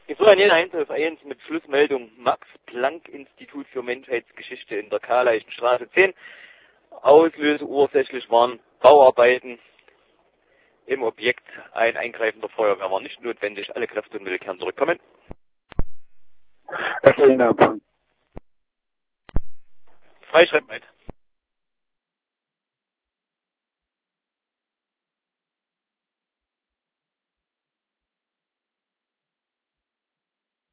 Ich soll an jeder 111 mit Schlussmeldung Max-Planck-Institut für Menschheitsgeschichte in der Karl-Leichten-Straße 10. Auslöse ursächlich waren Bauarbeiten im Objekt. Ein Eingreifen der Feuerwehr war nicht notwendig. Alle Kräfte und Mittel kehren zurückkommen. Vielen Dank. Freischreibung.